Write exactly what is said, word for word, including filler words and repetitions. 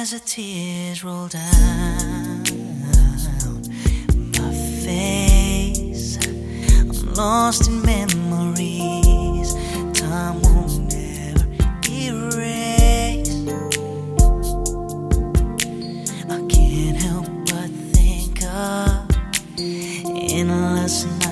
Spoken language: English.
as the tears roll down my face. I'm lost in memories time won't ever erase. I can't help but think of endless nights